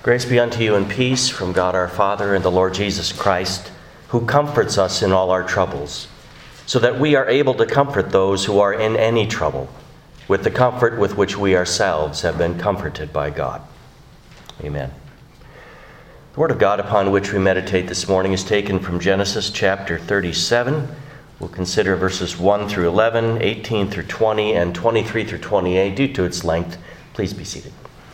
Grace be unto you and peace from God our Father and the Lord Jesus Christ, who comforts us in all our troubles, so that we are able to comfort those who are in any trouble, with the comfort with which we ourselves have been comforted by God. Amen. The Word of God upon which we meditate this morning is taken from Genesis chapter 37. We'll consider verses 1 through 11, 18 through 20, and 23 through 28. Due to its length, please be seated.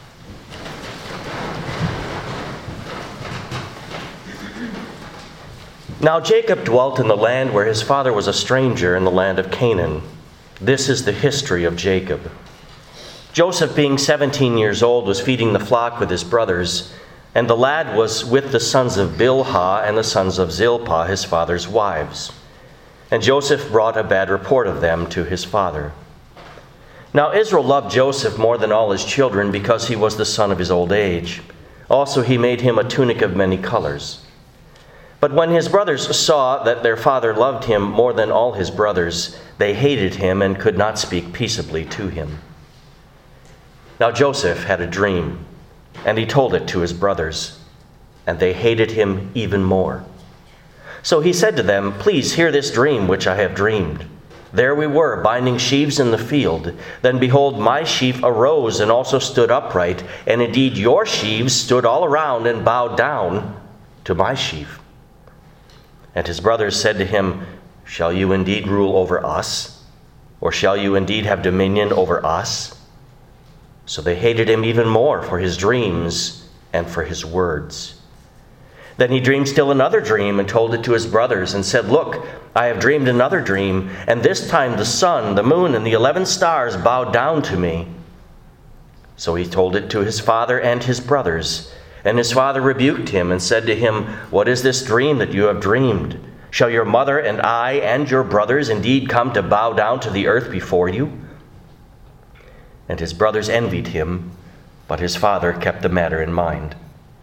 Now Jacob dwelt in the land where his father was a stranger, in the land of Canaan. This is the history of Jacob. Joseph, being 17 years old, was feeding the flock with his brothers, and the lad was with the sons of Bilhah and the sons of Zilpah, his father's wives. And Joseph brought a bad report of them to his father. Now Israel loved Joseph more than all his children, because he was the son of his old age. Also he made him a tunic of many colors. But when his brothers saw that their father loved him more than all his brothers, they hated him and could not speak peaceably to him. Now Joseph had a dream, and he told it to his brothers, and they hated him even more. So he said to them, "Please hear this dream which I have dreamed. There we were, binding sheaves in the field. Then behold, my sheaf arose and also stood upright, and indeed your sheaves stood all around and bowed down to my sheaf." And his brothers said to him, "Shall you indeed rule over us? Or shall you indeed have dominion over us?" So they hated him even more for his dreams and for his words. Then he dreamed still another dream and told it to his brothers and said, "Look, I have dreamed another dream, and this time the sun, the moon, and the 11 stars bowed down to me." So he told it to his father and his brothers. And his father rebuked him and said to him, "What is this dream that you have dreamed? Shall your mother and I and your brothers indeed come to bow down to the earth before you?" And his brothers envied him, but his father kept the matter in mind.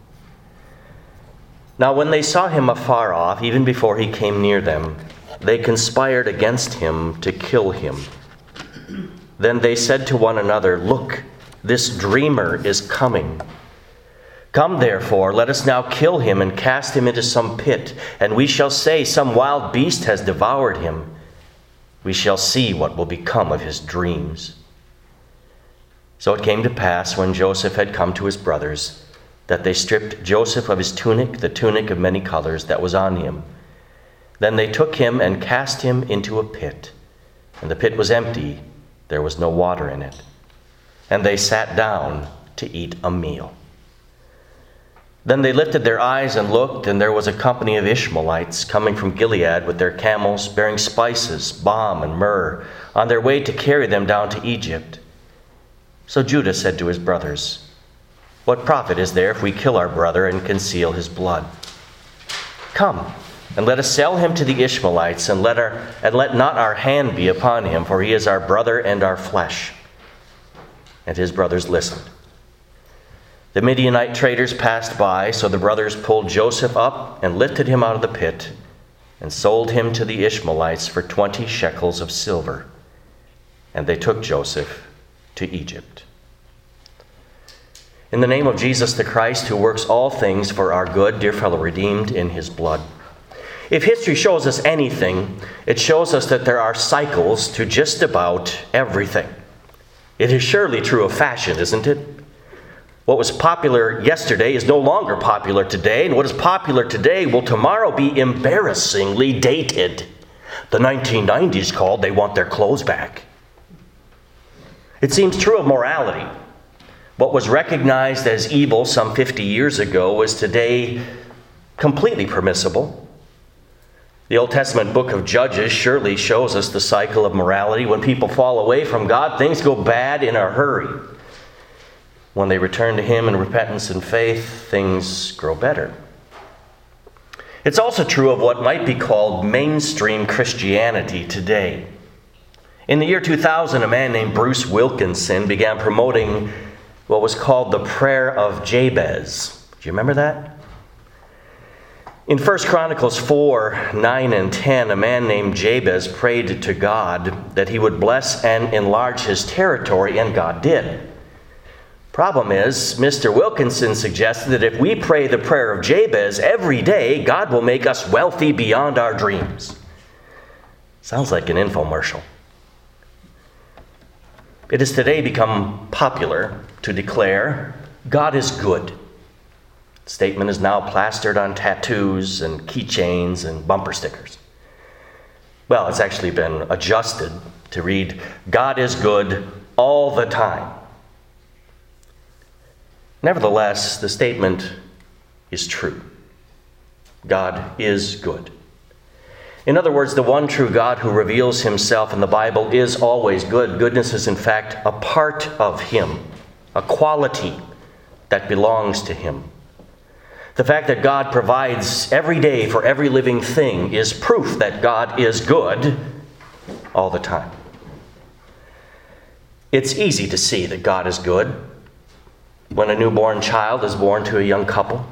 Now when they saw him afar off, even before he came near them, they conspired against him to kill him. Then they said to one another, "Look, this dreamer is coming. Come therefore, let us now kill him and cast him into some pit, and we shall say some wild beast has devoured him. We shall see what will become of his dreams." So it came to pass, when Joseph had come to his brothers, that they stripped Joseph of his tunic, the tunic of many colors that was on him. Then they took him and cast him into a pit, and the pit was empty, there was no water in it. And they sat down to eat a meal. Then they lifted their eyes and looked, and there was a company of Ishmaelites coming from Gilead with their camels, bearing spices, balm, and myrrh, on their way to carry them down to Egypt. So Judah said to his brothers, "What profit is there if we kill our brother and conceal his blood? Come, and let us sell him to the Ishmaelites, and let not our hand be upon him, for he is our brother and our flesh." And his brothers listened. The Midianite traders passed by, so the brothers pulled Joseph up and lifted him out of the pit and sold him to the Ishmaelites for 20 shekels of silver. And they took Joseph to Egypt. In the name of Jesus the Christ, who works all things for our good, dear fellow redeemed in his blood. If history shows us anything, it shows us that there are cycles to just about everything. It is surely true of fashion, isn't it? What was popular yesterday is no longer popular today, and what is popular today will tomorrow be embarrassingly dated. The 1990s called, they want their clothes back. It seems true of morality. What was recognized as evil some 50 years ago is today completely permissible. The Old Testament book of Judges surely shows us the cycle of morality. When people fall away from God, things go bad in a hurry. When they return to him in repentance and faith, things grow better. It's also true of what might be called mainstream Christianity today. In the year 2000, a man named Bruce Wilkinson began promoting what was called the Prayer of Jabez. Do you remember that? In 1 Chronicles 4, 9, and 10, a man named Jabez prayed to God that he would bless and enlarge his territory, and God did. Problem is, Mr. Wilkinson suggested that if we pray the prayer of Jabez every day, God will make us wealthy beyond our dreams. Sounds like an infomercial. It has today become popular to declare, God is good. The statement is now plastered on tattoos and keychains and bumper stickers. Well, it's actually been adjusted to read, God is good all the time. Nevertheless, the statement is true. God is good. In other words, the one true God who reveals himself in the Bible is always good. Goodness is, in fact, a part of him, a quality that belongs to him. The fact that God provides every day for every living thing is proof that God is good all the time. It's easy to see that God is good when a newborn child is born to a young couple,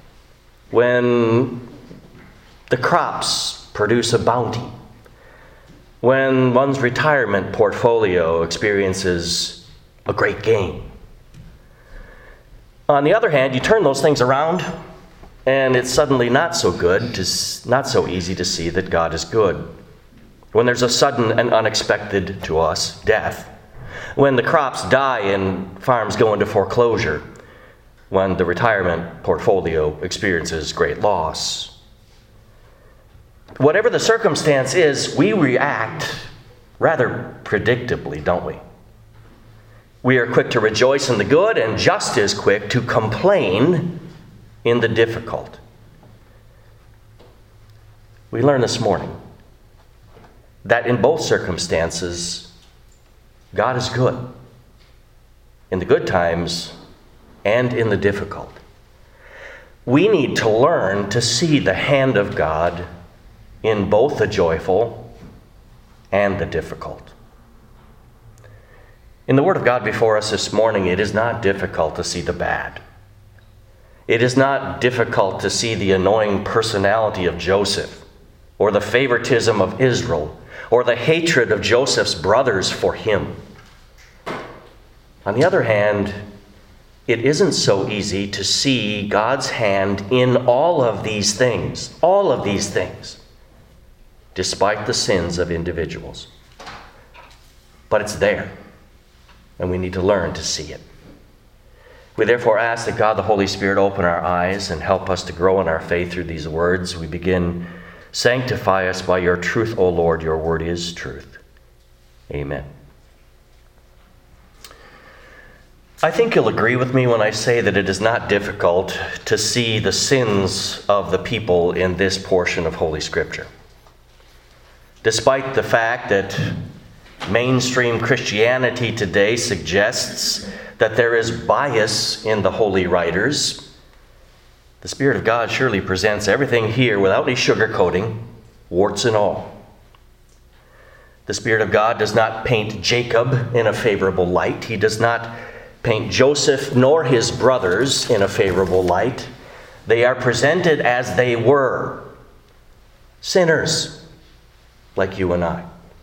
when the crops produce a bounty, when one's retirement portfolio experiences a great gain. On the other hand, you turn those things around, and it's suddenly not so easy to see that God is good. When there's a sudden and unexpected to us death, when the crops die and farms go into foreclosure, when the retirement portfolio experiences great loss. Whatever the circumstance is, we react rather predictably, don't we? We are quick to rejoice in the good and just as quick to complain in the difficult. We learned this morning that in both circumstances, God is good. In the good times and in the difficult. We need to learn to see the hand of God in both the joyful and the difficult. In the Word of God before us this morning, it is not difficult to see the bad. It is not difficult to see the annoying personality of Joseph, or the favoritism of Israel, or the hatred of Joseph's brothers for him. On the other hand, it isn't so easy to see God's hand in all of these things, despite the sins of individuals. But it's there, and we need to learn to see it. We therefore ask that God the Holy Spirit open our eyes and help us to grow in our faith through these words. We begin, sanctify us by your truth, O Lord, your word is truth. Amen. I think you'll agree with me when I say that it is not difficult to see the sins of the people in this portion of Holy Scripture. Despite the fact that mainstream Christianity today suggests that there is bias in the holy writers, the Spirit of God surely presents everything here without any sugarcoating, warts and all. The Spirit of God does not paint Jacob in a favorable light. He does not paint Joseph nor his brothers in a favorable light. They are presented as they were, sinners like you and I.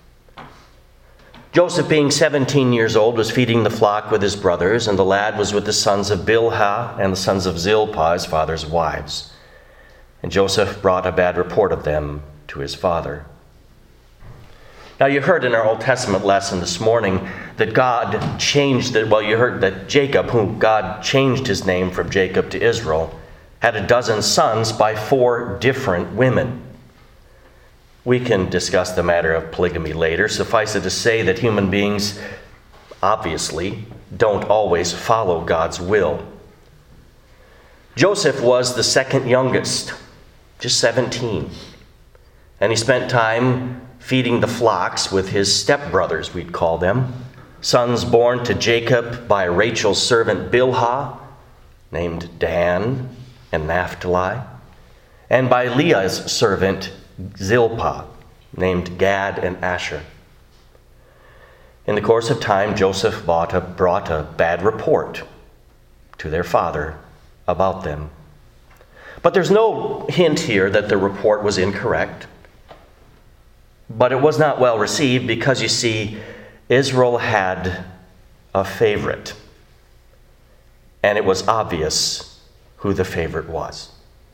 Joseph, being 17 years old, was feeding the flock with his brothers, and the lad was with the sons of Bilhah and the sons of Zilpah, his father's wives. And Joseph brought a bad report of them to his father. Now, you heard in our Old Testament lesson this morning that God changed it. Well, you heard that Jacob, whom God changed his name from Jacob to Israel, had a dozen sons by 4 different women. We can discuss the matter of polygamy later. Suffice it to say that human beings obviously don't always follow God's will. Joseph was the second youngest, just 17. And he spent time feeding the flocks with his stepbrothers, we'd call them, sons born to Jacob by Rachel's servant Bilhah, named Dan and Naphtali, and by Leah's servant Zilpah, named Gad and Asher. In the course of time, Joseph brought a bad report to their father about them. But there's no hint here that the report was incorrect. But it was not well received because, you see, Israel had a favorite. and it was obvious who the favorite was.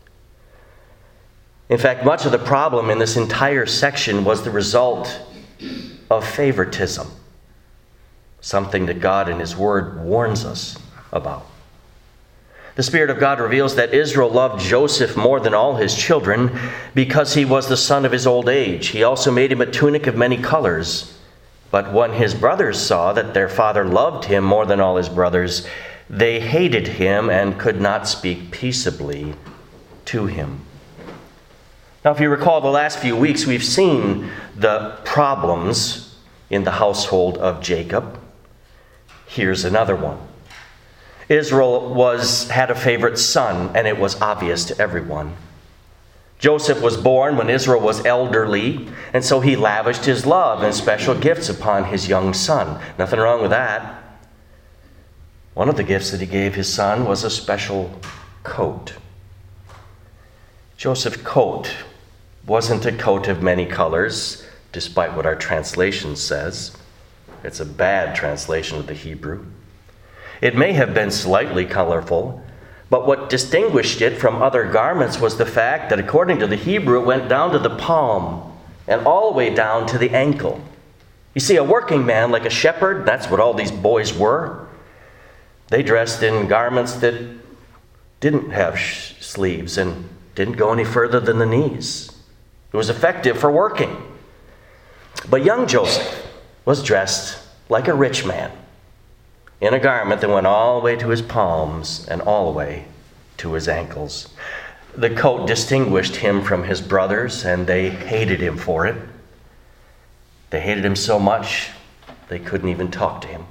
In fact, much of the problem in this entire section was the result of favoritism, something that God in His Word warns us about. The Spirit of God reveals that Israel loved Joseph more than all his children because he was the son of his old age. He also made him a tunic of many colors. But when his brothers saw that their father loved him more than all his brothers, they hated him and could not speak peaceably to him. Now, if you recall the last few weeks, we've seen the problems in the household of Jacob. Here's another one. Israel had a favorite son, and it was obvious to everyone. Joseph was born when Israel was elderly, and so he lavished his love and special gifts upon his young son. Nothing wrong with that. One of the gifts that he gave his son was a special coat. Joseph's coat wasn't a coat of many colors, despite what our translation says. It's a bad translation of the Hebrew. It may have been slightly colorful, but what distinguished it from other garments was the fact that according to the Hebrew, it went down to the palm and all the way down to the ankle. You see, a working man like a shepherd, that's what all these boys were. They dressed in garments that didn't have sleeves and didn't go any further than the knees. It was effective for working. But young Joseph was dressed like a rich man, in a garment that went all the way to his palms and all the way to his ankles. The coat distinguished him from his brothers, and they hated him for it. They hated him so much, they couldn't even talk to him.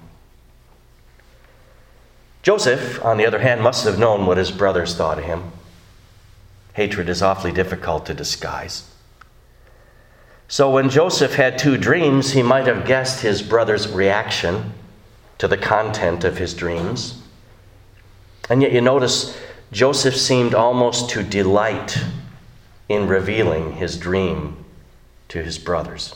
Joseph, on the other hand, must have known what his brothers thought of him. Hatred is awfully difficult to disguise. So when Joseph had two dreams, he might have guessed his brother's reaction to the content of his dreams. And yet you notice Joseph seemed almost to delight in revealing his dream to his brothers.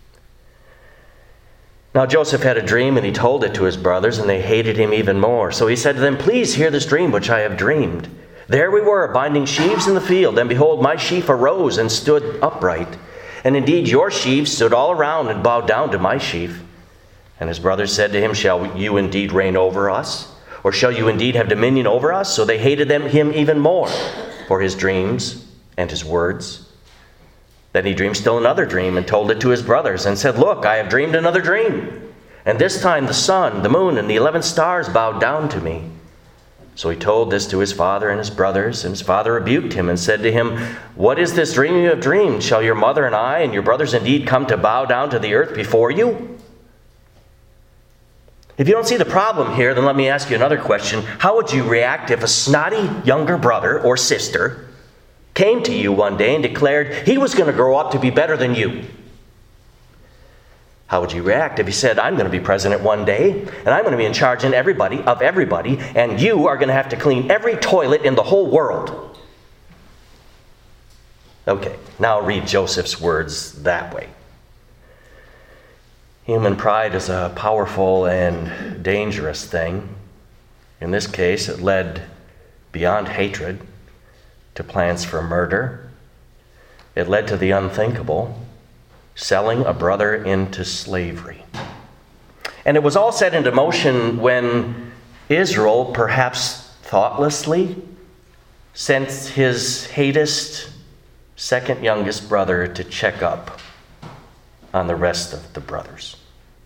Now Joseph had a dream and he told it to his brothers, and they hated him even more. So he said to them, "Please hear this dream which I have dreamed. There we were, binding sheaves in the field, and behold, my sheaf arose and stood upright. And indeed your sheaves stood all around and bowed down to my sheaf. And his brothers said to him, Shall you indeed reign over us? Or shall you indeed have dominion over us? So they hated him even more for his dreams and his words. Then he dreamed still another dream and told it to his brothers and said, Look, I have dreamed another dream. And this time the sun, the moon, and the 11 stars bowed down to me. So he told this to his father and his brothers, and his father rebuked him and said to him, What is this dream you have dreamed? Shall your mother and I and your brothers indeed come to bow down to the earth before you? If you don't see the problem here, then let me ask you another question. How would you react if a snotty younger brother or sister came to you one day and declared he was going to grow up to be better than you? How would you react if he said, I'm going to be president one day, and I'm going to be in charge of everybody, and you are going to have to clean every toilet in the whole world? Okay, now read Joseph's words that way. Human pride is a powerful and dangerous thing. In this case, it led beyond hatred to plans for murder. It led to the unthinkable, selling a brother into slavery. And it was all set into motion when Israel, perhaps thoughtlessly, sent his hatest, second youngest brother to check up on the rest of the brothers.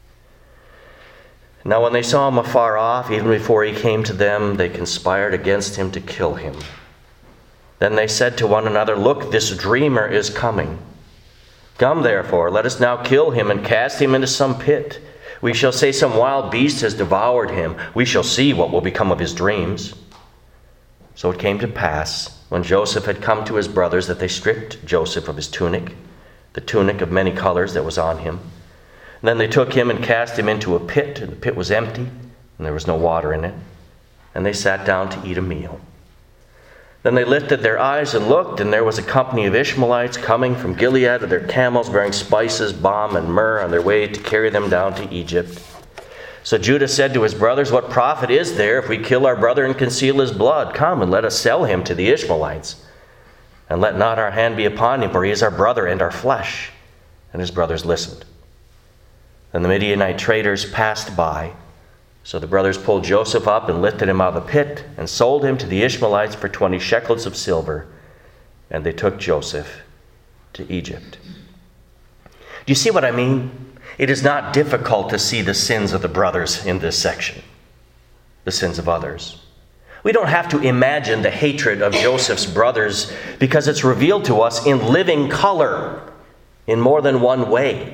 Now when they saw him afar off, even before he came to them, they conspired against him to kill him. Then they said to one another, Look, this dreamer is coming. Come therefore, let us now kill him and cast him into some pit. We shall say some wild beast has devoured him. We shall see what will become of his dreams. So it came to pass, when Joseph had come to his brothers, that they stripped Joseph of his tunic, the tunic of many colors that was on him. And then they took him and cast him into a pit, and the pit was empty, and there was no water in it. And they sat down to eat a meal. Then they lifted their eyes and looked, and there was a company of Ishmaelites coming from Gilead with their camels bearing spices, balm, and myrrh on their way to carry them down to Egypt. So Judah said to his brothers, "What profit is there if we kill our brother and conceal his blood? Come and let us sell him to the Ishmaelites. And let not our hand be upon him, for he is our brother and our flesh." And his brothers listened. Then the Midianite traders passed by. So the brothers pulled Joseph up and lifted him out of the pit and sold him to the Ishmaelites for 20 shekels of silver. And they took Joseph to Egypt. Do you see what I mean? It is not difficult to see the sins of the brothers in this section, the sins of others. We don't have to imagine the hatred of Joseph's brothers because it's revealed to us in living color in more than one way.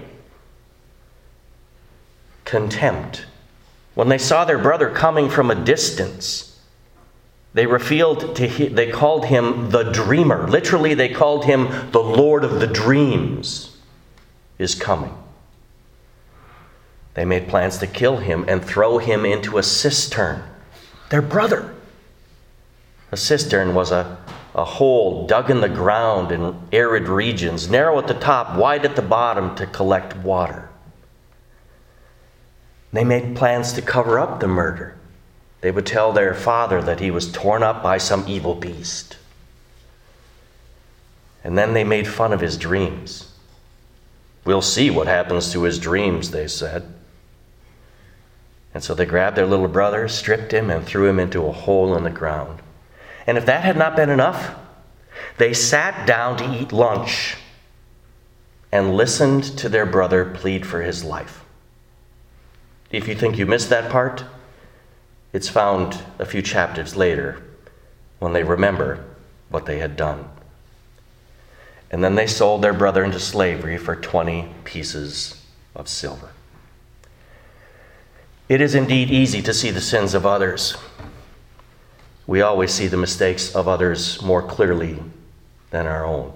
Contempt. When they saw their brother coming from a distance, they called him the dreamer. Literally, they called him the Lord of the dreams is coming. They made plans to kill him and throw him into a cistern. Their brother. A cistern was a hole dug in the ground in arid regions, narrow at the top, wide at the bottom to collect water. They made plans to cover up the murder. They would tell their father that he was torn up by some evil beast. And then they made fun of his dreams. "We'll see what happens to his dreams," they said. And so they grabbed their little brother, stripped him, and threw him into a hole in the ground. And if that had not been enough, they sat down to eat lunch and listened to their brother plead for his life. If you think you missed that part, it's found a few chapters later when they remember what they had done. And then they sold their brother into slavery for 20 pieces of silver. It is indeed easy to see the sins of others. We always see the mistakes of others more clearly than our own.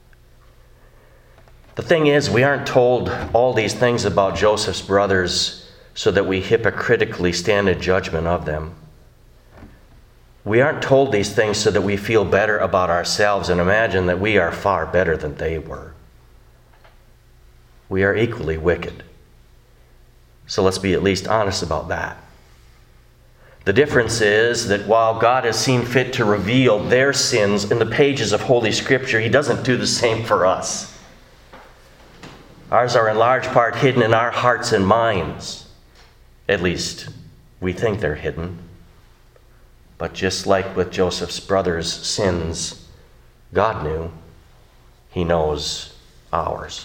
The thing is, we aren't told all these things about Joseph's brothers so that we hypocritically stand in judgment of them. We aren't told these things so that we feel better about ourselves and imagine that we are far better than they were. We are equally wicked. So let's be at least honest about that. The difference is that while God has seen fit to reveal their sins in the pages of Holy Scripture, He doesn't do the same for us. Ours are in large part hidden in our hearts and minds. At least, we think they're hidden. But just like with Joseph's brothers' sins, God knew. He knows ours.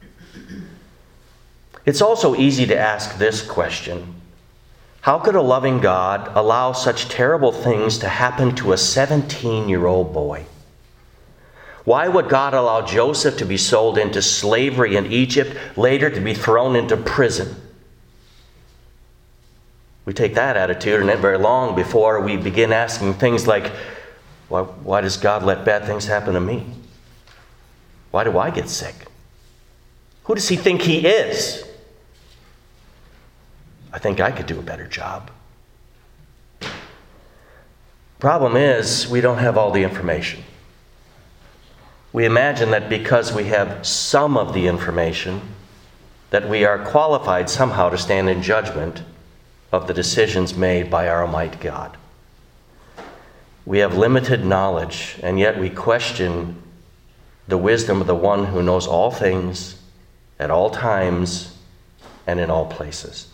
It's also easy to ask this question: how could a loving God allow such terrible things to happen to a 17-year-old boy? Why would God allow Joseph to be sold into slavery in Egypt, later to be thrown into prison? We take that attitude, and not very long before we begin asking things like, why does God let bad things happen to me? Why do I get sick? Who does He think He is? I think I could do a better job. Problem is, we don't have all the information. We imagine that because we have some of the information, that we are qualified somehow to stand in judgment of the decisions made by our Almighty God. We have limited knowledge, and yet we question the wisdom of the one who knows all things, at all times, and in all places.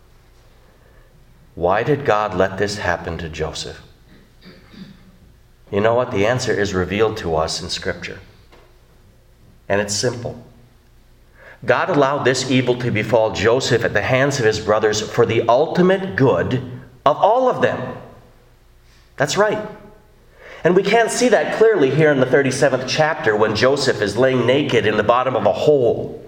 Why did God let this happen to Joseph? You know what? The answer is revealed to us in Scripture. And it's simple. God allowed this evil to befall Joseph at the hands of his brothers for the ultimate good of all of them. That's right. And we can't see that clearly here in the 37th chapter when Joseph is laying naked in the bottom of a hole.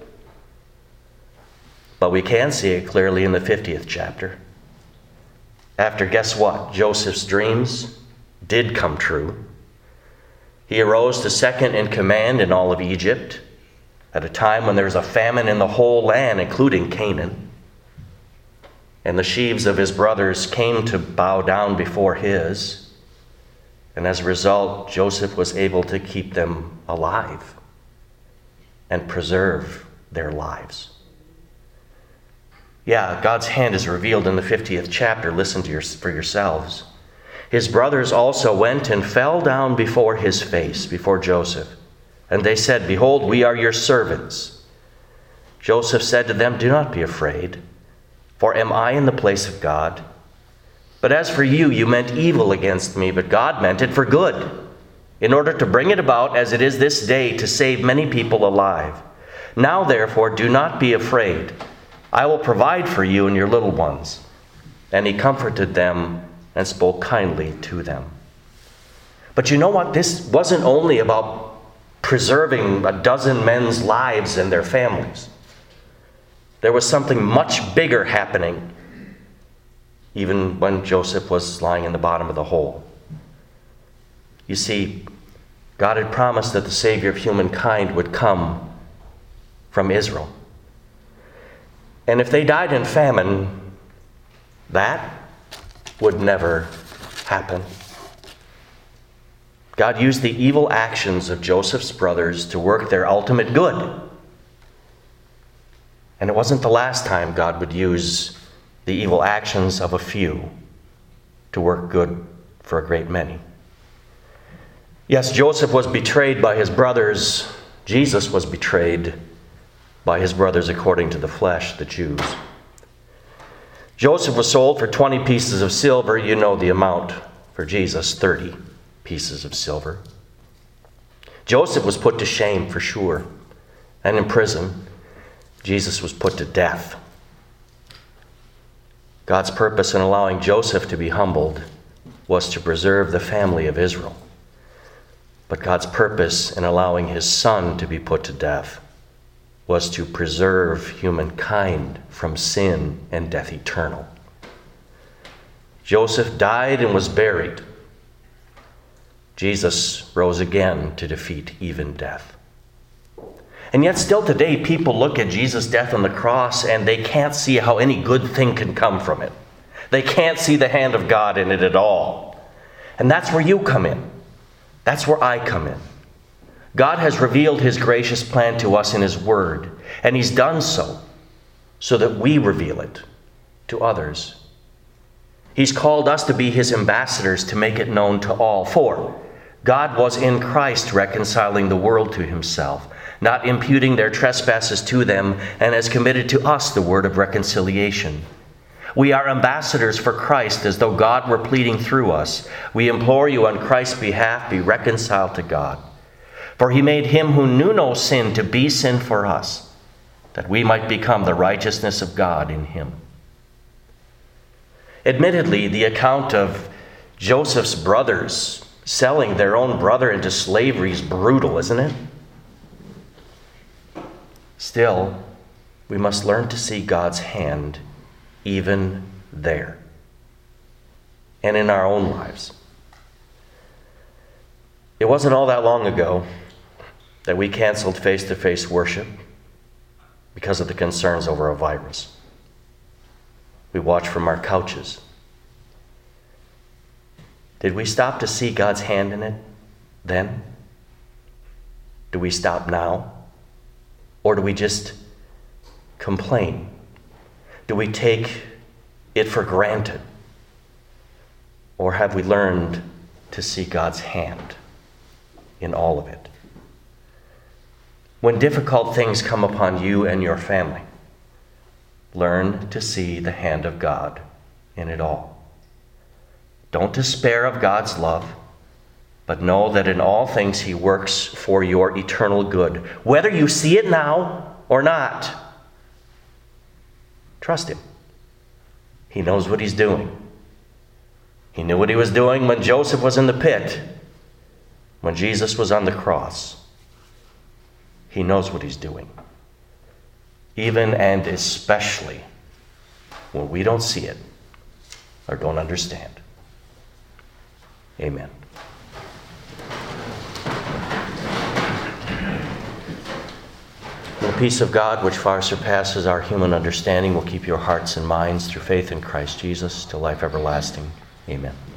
But we can see it clearly in the 50th chapter. After, guess what? Joseph's dreams did come true. He arose to second in command in all of Egypt at a time when there was a famine in the whole land, including Canaan. And the sheaves of his brothers came to bow down before his. And as a result, Joseph was able to keep them alive and preserve their lives. Yeah, God's hand is revealed in the 50th chapter. Listen for yourselves. His brothers also went and fell down before his face, before Joseph. And they said, "Behold, we are your servants." Joseph said to them, "Do not be afraid, for am I in the place of God? But as for you, you meant evil against me, but God meant it for good, in order to bring it about as it is this day, to save many people alive. Now therefore, do not be afraid. I will provide for you and your little ones." And he comforted them and spoke kindly to them. But you know what? This wasn't only about preserving a dozen men's lives and their families. There was something much bigger happening, even when Joseph was lying in the bottom of the hole. You see, God had promised that the Savior of humankind would come from Israel. And if they died in famine, that would never happen. God used the evil actions of Joseph's brothers to work their ultimate good. And it wasn't the last time God would use the evil actions of a few to work good for a great many. Yes, Joseph was betrayed by his brothers. Jesus was betrayed by his brothers according to the flesh, the Jews. Joseph was sold for 20 pieces of silver. You know the amount for Jesus, 30 pieces of silver. Joseph was put to shame for sure, and in prison. Jesus was put to death. God's purpose in allowing Joseph to be humbled was to preserve the family of Israel. But God's purpose in allowing his son to be put to death was to preserve humankind from sin and death eternal. Joseph died and was buried. Jesus rose again to defeat even death. And yet still today, people look at Jesus' death on the cross and they can't see how any good thing can come from it. They can't see the hand of God in it at all. And that's where you come in. That's where I come in. God has revealed his gracious plan to us in his word, and he's done so that we reveal it to others. He's called us to be his ambassadors to make it known to all. For God was in Christ reconciling the world to himself, not imputing their trespasses to them, and has committed to us the word of reconciliation. We are ambassadors for Christ, as though God were pleading through us. We implore you on Christ's behalf, be reconciled to God. For he made him who knew no sin to be sin for us, that we might become the righteousness of God in him. Admittedly, the account of Joseph's brothers selling their own brother into slavery is brutal, isn't it? Still, we must learn to see God's hand even there and in our own lives. It wasn't all that long ago that we canceled face-to-face worship because of the concerns over a virus. We watched from our couches. Did we stop to see God's hand in it then? Do we stop now? Or do we just complain? Do we take it for granted? Or have we learned to see God's hand in all of it? When difficult things come upon you and your family, learn to see the hand of God in it all. Don't despair of God's love, but know that in all things he works for your eternal good, whether you see it now or not. Trust him. He knows what he's doing. He knew what he was doing when Joseph was in the pit, when Jesus was on the cross. He knows what he's doing, even and especially when we don't see it or don't understand. Amen. The peace of God, which far surpasses our human understanding, will keep your hearts and minds through faith in Christ Jesus to life everlasting. Amen.